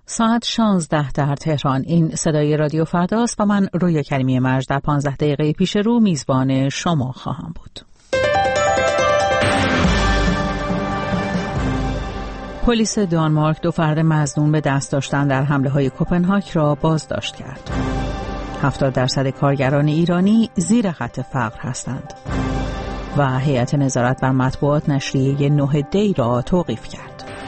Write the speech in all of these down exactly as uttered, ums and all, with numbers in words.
ساعت شانزده در تهران. این صدای رادیو فرداست و من رویا کریمی مرج در پانزده دقیقه پیش رو میزبان شما خواهم بود. پلیس دانمارک دو فرد مظنون به دست داشتن در حمله های کپنهاگ را بازداشت کرد. هفتاد درصد کارگران ایرانی زیر خط فقر هستند و هیئت نظارت بر مطبوعات نشریه نه دی را توقیف کرد.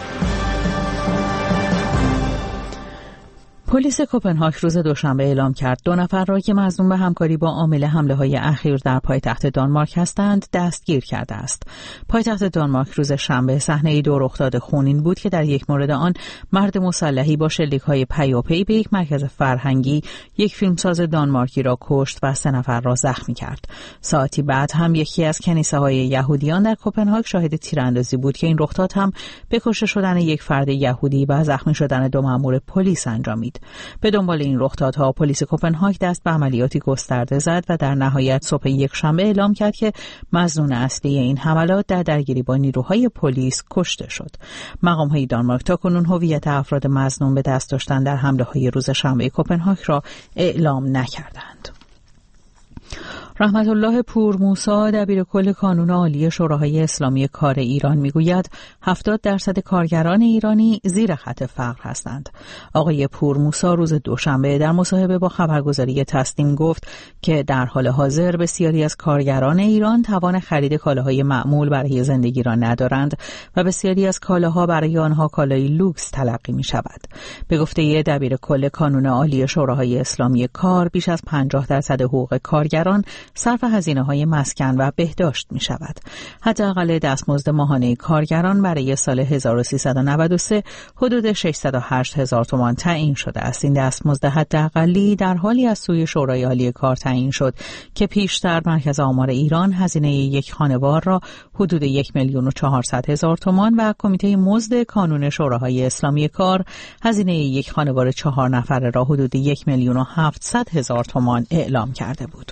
پلیس کپنهاگ روز دوشنبه اعلام کرد دو نفر را که مظنون به همکاری با عامل حمله های اخیر در پایتخت دانمارک هستند دستگیر کرده است. پایتخت دانمارک روز شنبه صحنه دو رخداد خونین بود که در یک مورد آن مرد مسلحی با شلیک های پیاپی به یک مرکز فرهنگی یک فیلمساز دانمارکی را کشت و سه نفر را زخمی کرد. ساعتی بعد هم یکی از کنیسه های یهودیان در کپنهاگ شاهد تیراندازی بود که این رخداد هم به کشته شدن یک فرد یهودی و زخمی شدن دو مأمور پلیس انجامید. به دنبال این رخدادها پلیس کپنهاگ دست به عملیاتی گسترده زد و در نهایت صبح یک شنبه اعلام کرد که مظنون اصلی این حملات در درگیری با نیروهای پلیس کشته شد. مقام‌های دانمارک تاکنون هویت افراد مظنون به دست داشتن در حمله‌های روز شنبه کپنهاگ را اعلام نکردند. رحمت الله پور موسی دبیر کل کانون عالی شوراهای اسلامی کار ایران میگوید هفتاد درصد کارگران ایرانی زیر خط فقر هستند. آقای پور موسی روز دوشنبه در مصاحبه با خبرگزاری تسنیم گفت که در حال حاضر بسیاری از کارگران ایران توان خرید کالاهای معمول برای زندگی را ندارند و بسیاری از کالاها برای آنها کالای لوکس تلقی می شود. به گفته دبیر کل کانون عالی شوراهای اسلامی کار بیش از پنجاه درصد حقوق کارگران صرف هزینه‌های مسکن و بهداشت می شود. حداقل دستمزد ماهانه کارگران برای سال هزار و سیصد و نود و سه حدود ششصد و هشت هزار تومان تعیین شده است. این دستمزد حداقلی در حالی از سوی شورای عالی کار تعیین شد که پیشتر مرکز آمار ایران هزینه یک خانوار را حدود یک میلیون و چهارصد هزار تومان و کمیته مزد کانون شوراهای اسلامی کار هزینه یک خانوار چهار نفره را حدود یک میلیون و هفتصد هزار تومان اعلام کرده بود.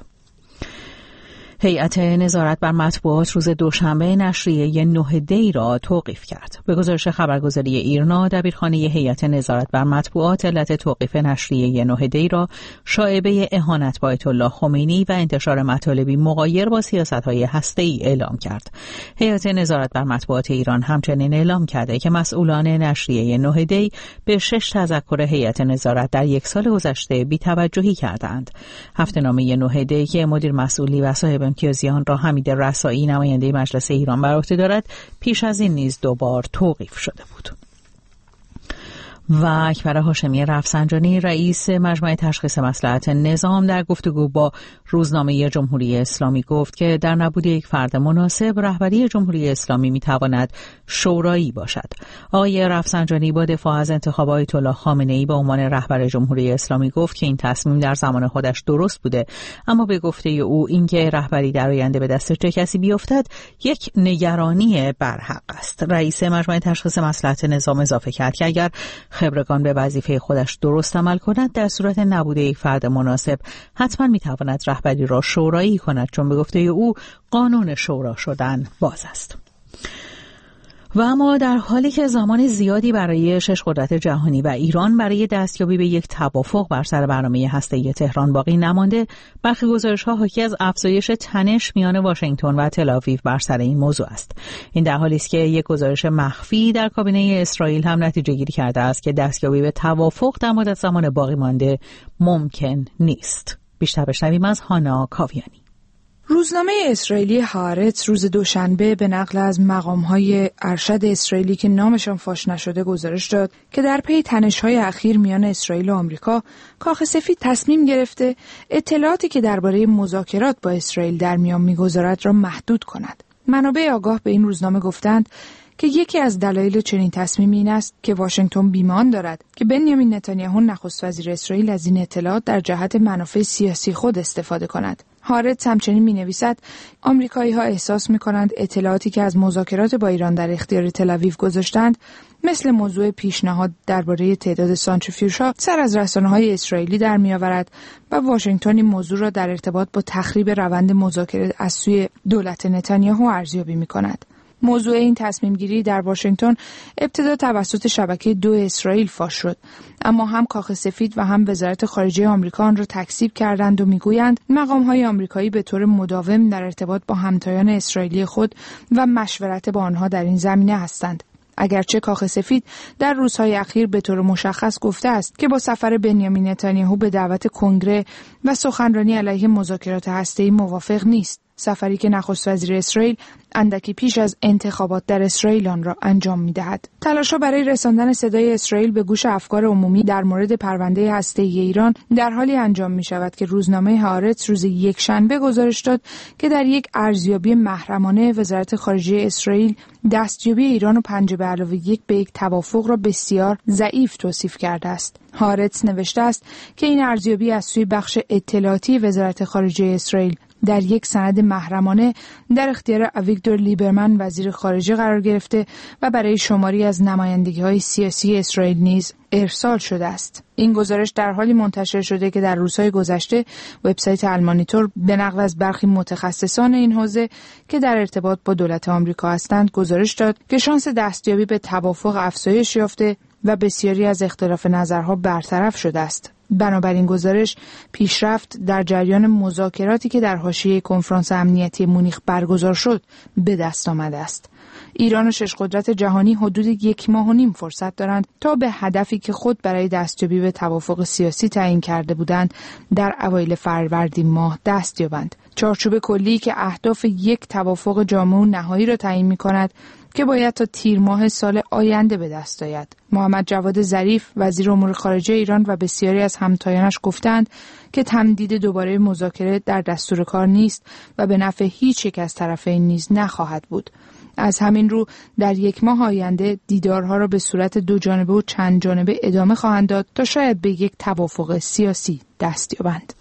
هیئت نظارت بر مطبوعات روز دوشنبه نشریه نه دی را توقیف کرد. به گزارش خبرگزاری ایرنا، دبیرخانه هیئت نظارت بر مطبوعات علت توقیف نشریه نه دی را شایبه اهانت به آیت الله خمینی و انتشار مطالبی مغایر با سیاست‌های هسته‌ای اعلام کرد. هیئت نظارت بر مطبوعات ایران همچنین اعلام کرده که مسئولان نشریه نه دی به شش تذکر هیئت نظارت در یک سال گذشته بی‌توجهی کردند. هفته‌نامه نه دی که مدیر مسئولی و صاحب امتیازیان را حمید رسایی نماینده مجلس ایران بر عهده دارد پیش از این نیز دوبار توقیف شده بود. و اکبر هاشمی رفسنجانی رئیس مجمع تشخیص مصلحت نظام در گفتگو با روزنامه جمهوری اسلامی گفت که در نبود یک فرد مناسب رهبری جمهوری اسلامی میتواند شورایی باشد. آقای رفسنجانی با دفاع از انتخاب آیت الله خامنه‌ای به عنوان رهبر جمهوری اسلامی گفت که این تصمیم در زمان خودش درست بوده، اما به گفته او اینکه رهبری در آینده به دست چه کسی بیفتد یک نگرانی برحق است. رئیس مجمع تشخیص مصلحت نظام اضافه کرد که اگر خبرگان به وظیفه خودش درست عمل کند در صورت نبود یک فرد مناسب حتما میتواند رهبری را شورایی کند، چون به گفته او قانون شورا شدن باز است. و اما در حالی که زمان زیادی برای شش قدرت جهانی و ایران برای دستیابی به یک توافق بر سر برنامه هسته‌ای تهران باقی نمانده، برخی گزارش‌ها حاکی از افزایش تنش میان واشنگتن و تل‌آویو بر سر این موضوع است. این در حالی است که یک گزارش مخفی در کابینه اسرائیل هم نتیجه گیری کرده است که دستیابی به توافق در مدت زمان باقی مانده ممکن نیست. بیشتر بشنویم از هانا کاویانی. روزنامه اسرائیلی هارتز روز دوشنبه به نقل از مقام‌های ارشد اسرائیلی که نامشان فاش نشده گزارش داد که در پی تنش‌های اخیر میان اسرائیل و آمریکا، کاخ سفید تصمیم گرفته اطلاعاتی که درباره مذاکرات با اسرائیل در میان می‌گذارد را محدود کند. منابع آگاه به این روزنامه گفتند که یکی از دلایل چنین تصمیمی این است که واشنگتن بیمان دارد که بنیامین نتانیاهو نخست وزیر اسرائیل از این اطلاعات در جهت منافع سیاسی خود استفاده کند. هارتز همچنین می‌نویسد آمریکایی‌ها احساس می‌کنند اطلاعاتی که از مذاکرات با ایران در اختیار تل‌آویو گذاشتند مثل موضوع پیشنهاد درباره تعداد سانتریفیوژها سر از رسانه‌های اسرائیلی در می‌آورد و واشنگتن این موضوع را در ارتباط با تخریب روند مذاکره از سوی دولت نتانیاهو ارزیابی می‌کند. موضوع این تصمیم گیری در واشنگتن ابتدا توسط شبکه دو اسرائیل فاش شد، اما هم کاخ سفید و هم وزارت خارجه آمریکا آن را تکذیب کردند و میگویند مقام‌های آمریکایی به طور مداوم در ارتباط با همتایان اسرائیلی خود و مشورت با آنها در این زمینه هستند. اگرچه کاخ سفید در روزهای اخیر به طور مشخص گفته است که با سفر بنیامین نتانیاهو به دعوت کنگره و سخنرانی علیه مذاکرات هسته‌ای موافق نیست، سفری که نخست وزیر اسرائیل اندکی پیش از انتخابات در اسرائیل آن را انجام می‌دهد. تلاش‌ها برای رساندن صدای اسرائیل به گوش افکار عمومی در مورد پرونده هسته‌ای ایران در حالی انجام می‌شود که روزنامه هآرتس روز یکشنبه گزارش داد که در یک ارزیابی محرمانه وزارت خارجه اسرائیل دستیابی ایران و پنج به علاوه یک به یک توافق را بسیار ضعیف توصیف کرده است. هآرتس نوشته است که این ارزیابی از سوی بخش اطلاعاتی وزارت خارجه اسرائیل در یک سند محرمانه در اختیار اویگدور لیبرمن وزیر خارجه قرار گرفته و برای شماری از نمایندگی‌های سیاسی اسرائیل نیز ارسال شده است. این گزارش در حالی منتشر شده که در روزهای گذشته وبسایت المانیتور به نقل از برخی متخصصان این حوزه که در ارتباط با دولت آمریکا هستند گزارش داد که شانس دستیابی به توافق افزایش یافته و بسیاری از اختلاف نظرها برطرف شده است. بنابراین گزارش پیشرفت در جریان مذاکراتی که در حاشیه کنفرانس امنیتی مونیخ برگزار شد به دست آمده است. ایران و شش قدرت جهانی حدود یک ماه و نیم فرصت دارند تا به هدفی که خود برای دستیابی به توافق سیاسی تعیین کرده بودند در اوایل فروردین ماه دست یابند. چارچوب کلی که اهداف یک توافق جامع و نهایی را تعیین می‌کند که باید تا تیر ماه سال آینده به دست آید. محمد جواد ظریف وزیر امور خارجه ایران و بسیاری از همتایانش گفتند که تمدید دوباره مذاکره در دستور کار نیست و به نفع هیچ یک از طرفین نیز نخواهد بود. از همین رو در یک ماه آینده دیدارها را به صورت دو جانبه و چند جانبه ادامه خواهند داد تا شاید به یک توافق سیاسی دست یابند.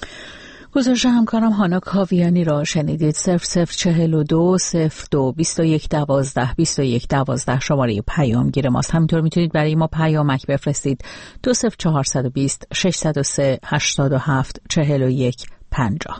گزارش همکارم هانا کاویانی را شنیدید. صفر صفر چهل و دو صفر دو بیست و یک دوازده بیست و یک دوازده شماره پیامگیر ماست. همینطور میتونید برای ما پیامک بفرستید دو صفر چهارصد و بیست ششصد و سه هشتاد و هفت چهل و یک پنجاه.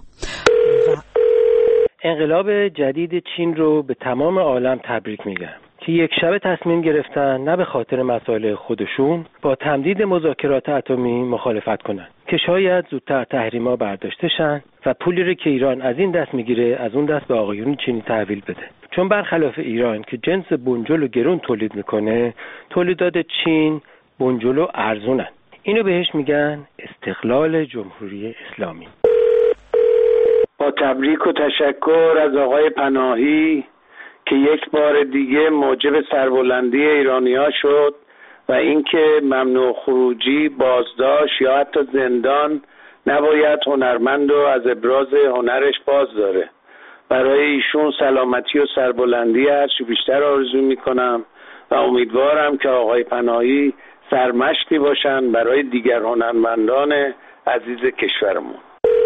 انقلاب جدید چین رو به تمام عالم تبریک میگم که یک شب تصمیم گرفتن نه به خاطر مسائل خودشون با تمدید مذاکرات اتمی مخالفت کنن که شاید زودتر تحریما برداشته شن و پولی رو که ایران از این دست میگیره از اون دست به آقایون چینی تحویل بده. چون برخلاف ایران که جنس بنجل و گرون تولید میکنه، تولیدات چین بنجل و ارزونن. اینو بهش میگن استقلال جمهوری اسلامی. با تبریک و تشکر از آقای پناهی که یک بار دیگه موجب سربلندی ایرانی‌ها شد و اینکه ممنوع خروجی، بازداشت یا حتی زندان نباید هنرمند و از ابراز هنرش باز داره. برای ایشون سلامتی و سربلندی هرچی بیشتر آرزو میکنم و امیدوارم که آقای پناهی سرمشتی باشن برای دیگر هنرمندان عزیز کشورمون.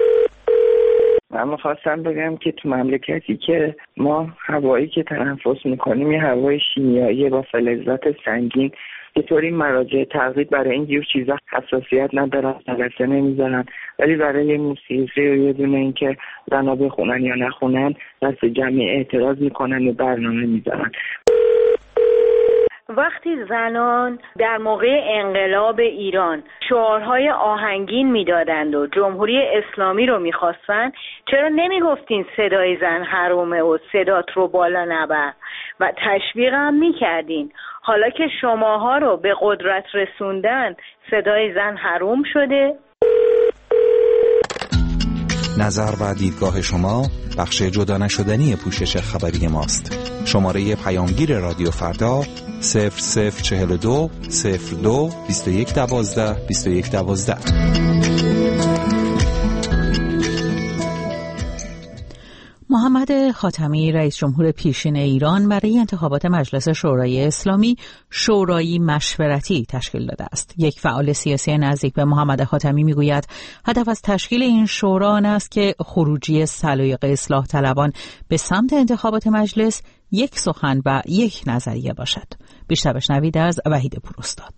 من می‌خواستم بگم که تو مملکتی که ما هوایی که تنفس میکنیم یه هوای شیمیایی با فلزات سنگین، به طوری مراجع تقلید برای این جور چیزا حساسیت ندارن، جلسه نمیذارن، ولی برای موسیقی و یه دونه این که زنا بخونن یا نخونن دست جمعی اعتراض میکنن و برنامه میذارن. وقتی زنان در موقع انقلاب ایران شعارهای آهنگین میدادند و جمهوری اسلامی رو میخواستن، چرا نمیگفتین صدای زن حرومه و صدات رو بالا نبر و تشویق هم میکردین؟ حالا که شماها رو به قدرت رسوندن صدای زن حروم شده؟ نظر و دیدگاه شما بخش جدا نشدنی پوشش خبری ماست. شماره پیامگیر رادیو فردا صفر صفر چهل و دو صفر دو بیست و یک دوازده بیست و یک دوازده. محمد خاتمی رئیس جمهور پیشین ایران برای انتخابات مجلس شورای اسلامی شورایی مشورتی تشکیل داده است. یک فعال سیاسی نزدیک به محمد خاتمی میگوید هدف از تشکیل این شورا آن است که خروجی سلایق اصلاح طلبان به سمت انتخابات مجلس یک سخن و یک نظریه باشد. بیشتر بشنوید از وحید پوراستاد.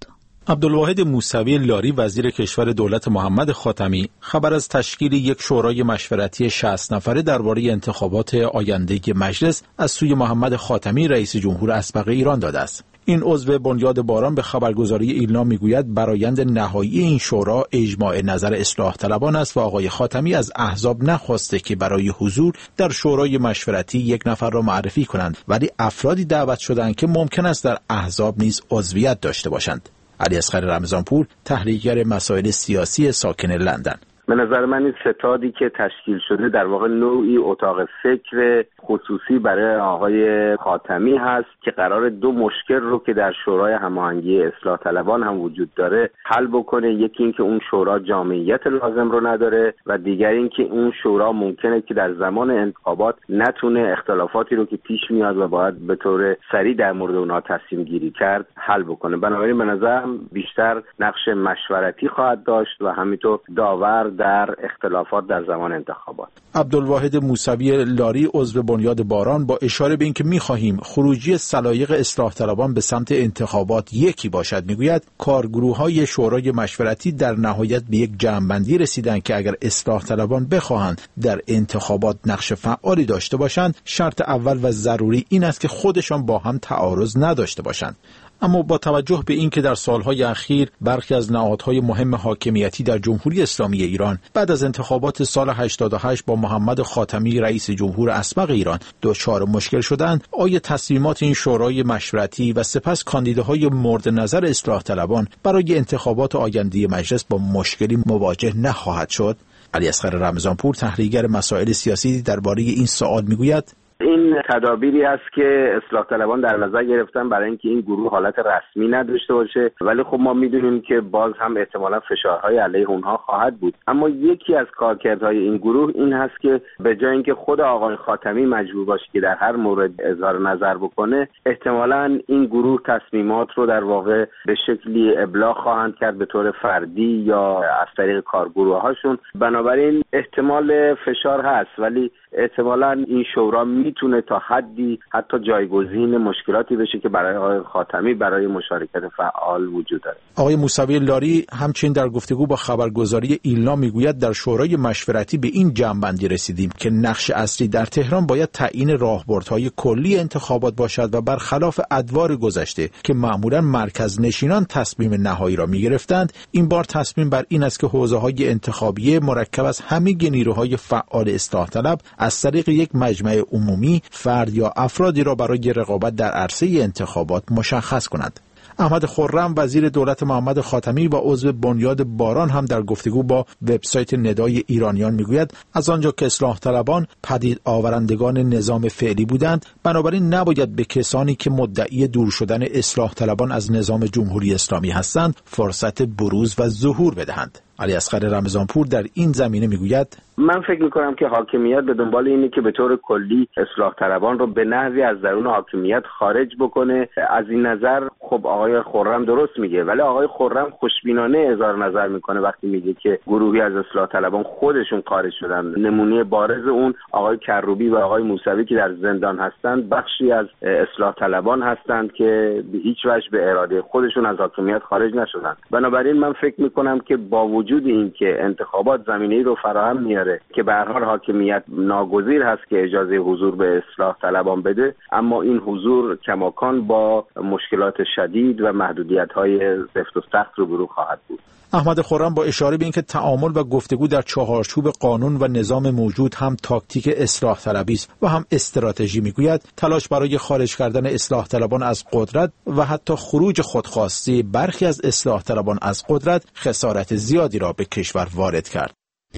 عبدالواحد موسوی لاری وزیر کشور دولت محمد خاتمی خبر از تشکیل یک شورای مشورتی شصت نفره درباره انتخابات آینده مجلس از سوی محمد خاتمی رئیس جمهور اسبق ایران داده است. این عضو بنیاد باران به خبرگزاری ایلنا میگوید برآیند نهایی این شورا اجماع نظر اصلاح طلبان است و آقای خاتمی از احزاب نخواسته که برای حضور در شورای مشورتی یک نفر را معرفی کنند، ولی افرادی دعوت شدند که ممکن است در احزاب نیز عضویت داشته باشند. علیاصغر رمضانپور، تحلیلگر مسائل سیاسی ساکن لندن: به نظر من این ستادی که تشکیل شده در واقع نوعی اتاق فکر خصوصی برای آقای خاتمی هست که قرار دو مشکل رو که در شورای هماهنگی اصلاح طلبان هم وجود داره حل بکنه. یکی این که اون شورا جامعیت لازم رو نداره و دیگر این که اون شورا ممکنه که در زمان انتخابات نتونه اختلافاتی رو که پیش میاد و باید به طور سریع در مورد اونها تصمیم گیری کرد حل بکنه. بنابراین به نظرم بیشتر نقش مشورتی خواهد داشت و همینطور داور در اختلافات در زمان انتخابات. عبدالواحد موسوی لاری عضو بنیاد باران با اشاره به اینکه می‌خواهیم خروجی سلایق اصلاح طلبان به سمت انتخابات یکی باشد میگوید کارگروه‌های شورای مشورتی در نهایت به یک جمع‌بندی رسیدند که اگر اصلاح طلبان بخواهند در انتخابات نقش فعالی داشته باشند شرط اول و ضروری این است که خودشان با هم تعارض نداشته باشند. اما با توجه به اینکه در سالهای اخیر برخی از نهادهای مهم حاکمیتی در جمهوری اسلامی ایران بعد از انتخابات سال هشتاد و هشت با محمد خاتمی رئیس جمهور اسبق ایران دچار مشکل شدند، آیا تصمیمات این شورای مشورتی و سپس کاندیداهای مورد نظر اصلاح طلبان برای انتخابات آینده مجلس با مشکلی مواجه نخواهد شد؟ علیاصغر رمضانپور، تحلیلگر مسائل سیاسی، درباره این سوال میگوید: این تدابیری است که اصلاح طلبان در نظر گرفتن برای اینکه این گروه حالت رسمی نداشته باشه، ولی خب ما میدونیم که باز هم احتمالا فشارهای علیه اونها خواهد بود. اما یکی از کارکردهای این گروه این هست که به جای اینکه خود آقای خاتمی مجبور باشه که در هر مورد اظهار نظر بکنه، احتمالا این گروه تصمیمات رو در واقع به شکلی ابلاغ خواهند کرد به طور فردی یا از طریق کارگروه‌هاشون. بنابراین احتمال فشار هست، ولی احتمالا این شورا میتونه تا حدی حتی جایگزین مشکلاتی بشه که برای آقای خاتمی برای مشارکت فعال وجود داره. آقای موسوی لاری همچنین در گفتگو با خبرگزاری ایلنا میگوید در شورای مشورتی به این جمع‌بندی رسیدیم که نقش اصلی در تهران باید تعیین راهبردهای کلی انتخابات باشد و برخلاف ادوار گذشته که معمولا مرکز نشینان تصمیم نهایی را میگرفتند، این بار تصمیم بر این است که حوزه‌های انتخابی مرکب از همه نیروهای فعال اصلاح طلب از طریق یک مجمع عمومی فرد یا افرادی را برای رقابت در عرصه انتخابات مشخص کنند. احمد خرم وزیر دولت محمد خاتمی و عضو بنیاد باران هم در گفتگو با وبسایت ندای ایرانیان میگوید از آنجا که اصلاح طلبان پدید آورندگان نظام فعلی بودند، بنابراین نباید به کسانی که مدعی دور شدن اصلاح طلبان از نظام جمهوری اسلامی هستند فرصت بروز و ظهور بدهند. علیاصغر رمضانپور در این زمینه میگوید: من فکر میکنم که حاکمیت به دنبال اینه که به طور کلی اصلاح طلبان رو به نحوی از درون حاکمیت خارج بکنه. از این نظر خب آقای خرم درست میگه، ولی آقای خرم خوشبینانه اظهار نظر میکنه وقتی میگه که گروهی از اصلاح طلبان خودشون خارج شدن. نمونه بارز اون آقای کروبی و آقای موسوی که در زندان هستند بخشی از اصلاح طلبان هستند که به هیچ وجه به اراده خودشون از حاکمیت خارج نشدن. بنابراین من فکر میکنم که با وجود اینکه انتخابات زمینه‌ای رو فراهم میاره که به هر حال حاکمیت ناگزیر هست که اجازه حضور به اصلاح طلبان بده، اما این حضور کماکان با مشکلات شدید و محدودیت‌های سفت و سخت روبرو خواهد بود. احمد خرم با اشاره به اینکه تعامل و گفتگو در چهارچوب قانون و نظام موجود هم تاکتیک اصلاح طلبی است و هم استراتژی میگوید تلاش برای خارج کردن اصلاح طلبان از قدرت و حتی خروج خودخواسته برخی از اصلاح طلبان از قدرت خسارت زیادی را به کشور وارد کرد.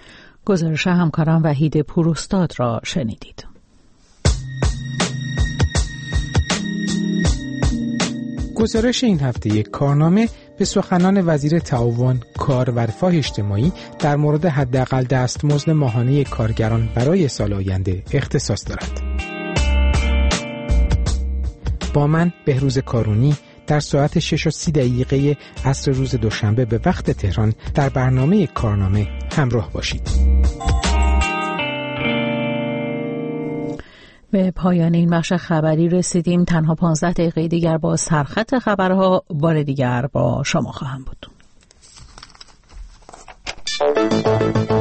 گزارش همکاران وحید پوراستاد را شنیدید. گزارش این هفته یک کارنامه به سخنان وزیر تعاون، کار و رفاه اجتماعی در مورد حداقل دستمزد ماهانه کارگران برای سال آینده اختصاص دارد. با من بهروز کارونی در ساعت شش و سی دقیقه عصر روز دوشنبه به وقت تهران در برنامه کارنامه همراه باشید. به پایان این بخش خبری رسیدیم. تنها پانزده دقیقه دیگر با سرخط خبرها بار دیگر با شما خواهم بود.